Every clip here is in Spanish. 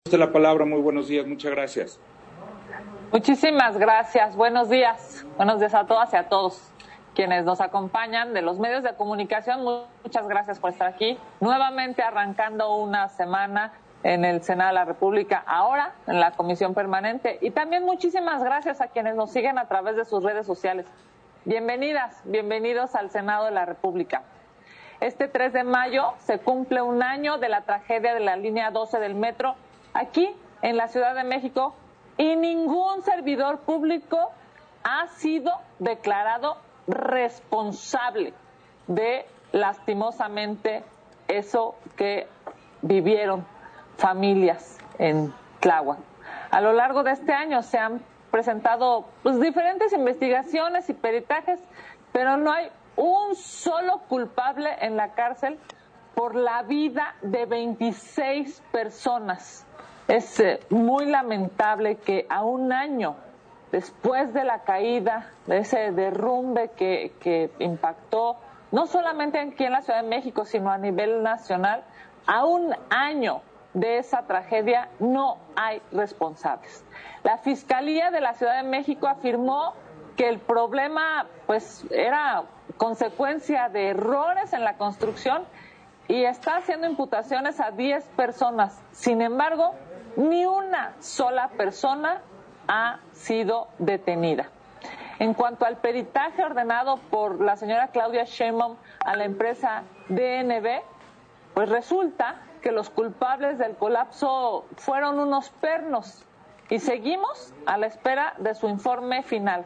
la palabra. Muy buenos días, muchas gracias. Muchísimas gracias. Buenos días a todas y a todos quienes nos acompañan de los medios de comunicación. Muchas gracias por estar aquí. Nuevamente arrancando una semana en el Senado de la República, ahora en la Comisión Permanente. Y también muchísimas gracias a quienes nos siguen a través de sus redes sociales. Bienvenidas, bienvenidos al Senado de la República. Este 3 de mayo se cumple un año de la tragedia de la línea 12 del metro aquí en la Ciudad de México y ningún servidor público ha sido declarado responsable de lastimosamente eso que vivieron familias en Tláhuac. A lo largo de este año se han presentado diferentes investigaciones y peritajes, pero no hay un solo culpable en la cárcel por la vida de 26 personas. Es muy lamentable que a un año después de la caída, de ese derrumbe que impactó no solamente aquí en la Ciudad de México, sino a nivel nacional, a un año de esa tragedia no hay responsables. La Fiscalía de la Ciudad de México afirmó que el problema era consecuencia de errores en la construcción y está haciendo imputaciones a 10 personas. Sin embargo, ni una sola persona ha sido detenida. En cuanto al peritaje ordenado por la señora Claudia Sheinbaum a la empresa DNB, pues resulta que los culpables del colapso fueron unos pernos y seguimos a la espera de su informe final.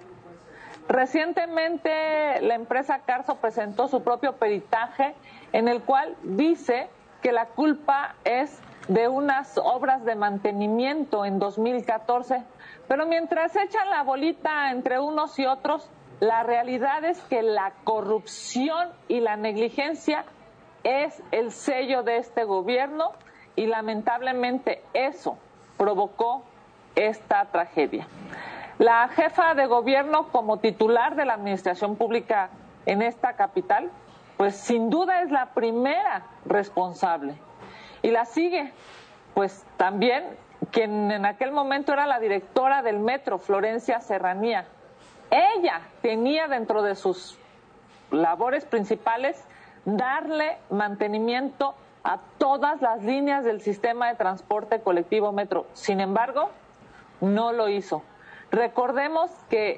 Recientemente la empresa Carso presentó su propio peritaje en el cual dice que la culpa es de unas obras de mantenimiento en 2014, pero mientras echan la bolita entre unos y otros, la realidad es que la corrupción y la negligencia es el sello de este gobierno y lamentablemente eso provocó esta tragedia. La jefa de gobierno como titular de la administración pública en esta capital, pues sin duda es la primera responsable. Y la sigue, pues también quien en aquel momento era la directora del metro, Florencia Serranía. Ella tenía dentro de sus labores principales darle mantenimiento a todas las líneas del sistema de transporte colectivo metro. Sin embargo, no lo hizo. Recordemos que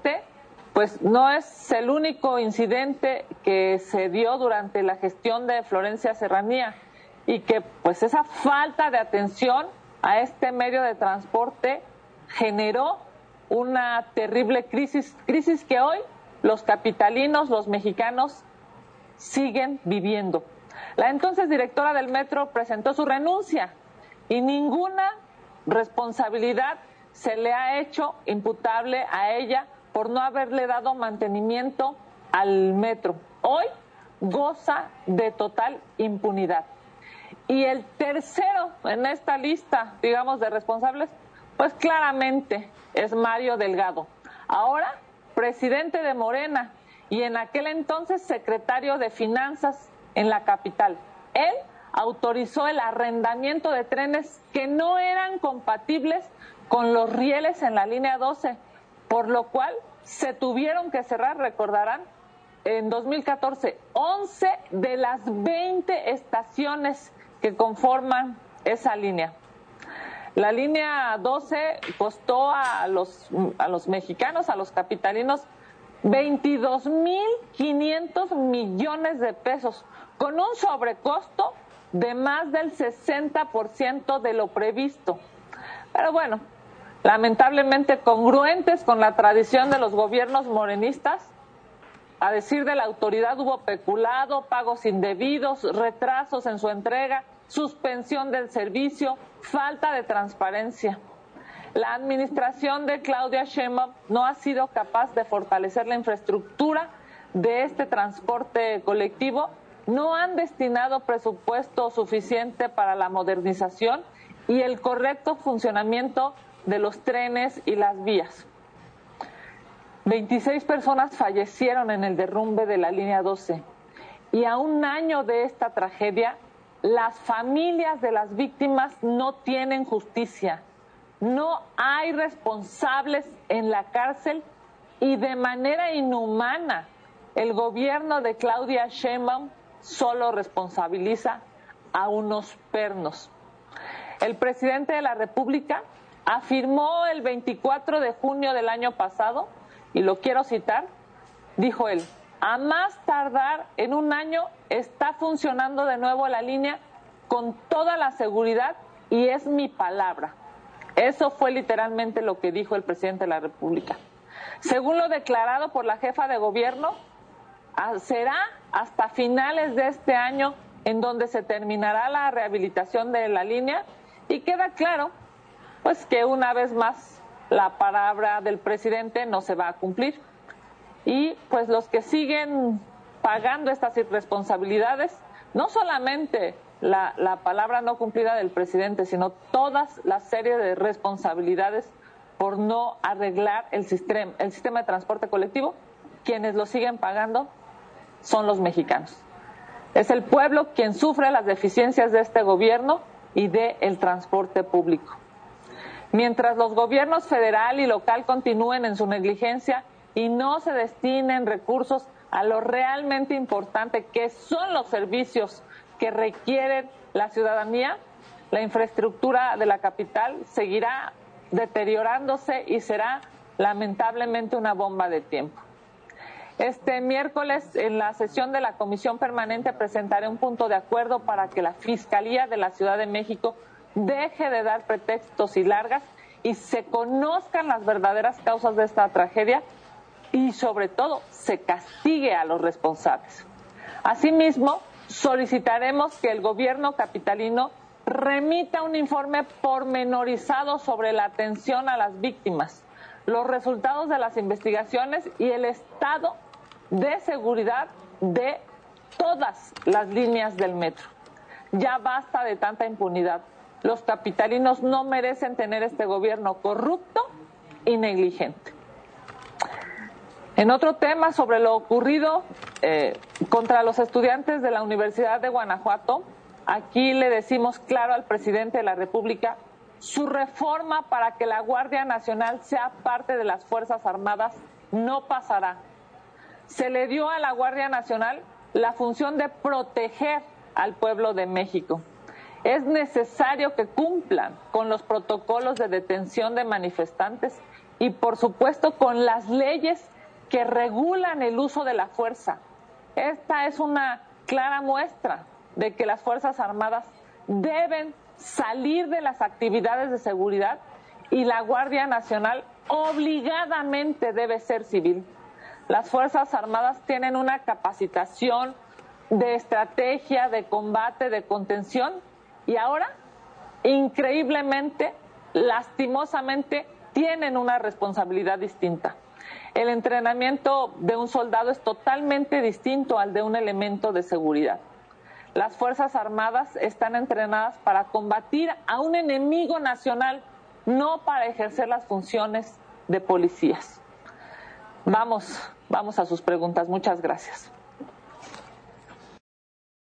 no es el único incidente que se dio durante la gestión de Florencia Serranía y que esa falta de atención a este medio de transporte generó una terrible crisis que hoy los capitalinos, los mexicanos, siguen viviendo. La entonces directora del metro presentó su renuncia y ninguna responsabilidad se le ha hecho imputable a ella por no haberle dado mantenimiento al metro. Hoy goza de total impunidad. Y el tercero en esta lista, digamos, de responsables, pues claramente es Mario Delgado, ahora presidente de Morena y en aquel entonces secretario de Finanzas en la capital. Él autorizó el arrendamiento de trenes que no eran compatibles con los rieles en la línea 12, por lo cual se tuvieron que cerrar, recordarán, en 2014, 11 de las 20 estaciones que conforman esa línea. La línea 12 costó a los mexicanos, a los capitalinos, 22.500 millones de pesos, con un sobrecosto de más del 60% de lo previsto. Pero bueno, lamentablemente congruentes con la tradición de los gobiernos morenistas, a decir de la autoridad hubo peculado, pagos indebidos, retrasos en su entrega, suspensión del servicio, falta de transparencia. La administración de Claudia Sheinbaum no ha sido capaz de fortalecer la infraestructura de este transporte colectivo, no han destinado presupuesto suficiente para la modernización y el correcto funcionamiento de los trenes y las vías. 26 personas fallecieron en el derrumbe de la línea 12 y a un año de esta tragedia las familias de las víctimas no tienen justicia. No hay responsables en la cárcel y de manera inhumana el gobierno de Claudia Sheinbaum solo responsabiliza a unos pernos. El presidente de la República afirmó el 24 de junio del año pasado, y lo quiero citar, dijo él: a más tardar en un año está funcionando de nuevo la línea con toda la seguridad y es mi palabra. Eso fue literalmente lo que dijo el presidente de la República. Según lo declarado por la jefa de gobierno, será hasta finales de este año en donde se terminará la rehabilitación de la línea, y queda claro pues que una vez más la palabra del presidente no se va a cumplir. Y pues los que siguen pagando estas irresponsabilidades, no solamente la palabra no cumplida del presidente, sino todas las series de responsabilidades por no arreglar el sistema de transporte colectivo, quienes lo siguen pagando son los mexicanos. Es el pueblo quien sufre las deficiencias de este gobierno y del transporte público. Mientras los gobiernos federal y local continúen en su negligencia y no se destinen recursos a lo realmente importante, que son los servicios que requieren la ciudadanía, la infraestructura de la capital seguirá deteriorándose y será lamentablemente una bomba de tiempo. Este miércoles, en la sesión de la Comisión Permanente, presentaré un punto de acuerdo para que la Fiscalía de la Ciudad de México deje de dar pretextos y largas y se conozcan las verdaderas causas de esta tragedia y, sobre todo, se castigue a los responsables. Asimismo, solicitaremos que el gobierno capitalino remita un informe pormenorizado sobre la atención a las víctimas, los resultados de las investigaciones y el estado de seguridad de todas las líneas del metro. Ya basta de tanta impunidad. Los capitalinos no merecen tener este gobierno corrupto y negligente. En otro tema sobre lo ocurrido contra los estudiantes de la Universidad de Guanajuato, aquí le decimos claro al presidente de la República: su reforma para que la Guardia Nacional sea parte de las Fuerzas Armadas no pasará. Se le dio a la Guardia Nacional la función de proteger al pueblo de México. Es necesario que cumplan con los protocolos de detención de manifestantes y, por supuesto, con las leyes que regulan el uso de la fuerza. Esta es una clara muestra de que las Fuerzas Armadas deben salir de las actividades de seguridad y la Guardia Nacional obligadamente debe ser civil. Las Fuerzas Armadas tienen una capacitación de estrategia, de combate, de contención, y ahora, increíblemente, lastimosamente, tienen una responsabilidad distinta. El entrenamiento de un soldado es totalmente distinto al de un elemento de seguridad. Las Fuerzas Armadas están entrenadas para combatir a un enemigo nacional, no para ejercer las funciones de policías. Vamos a sus preguntas. Muchas gracias.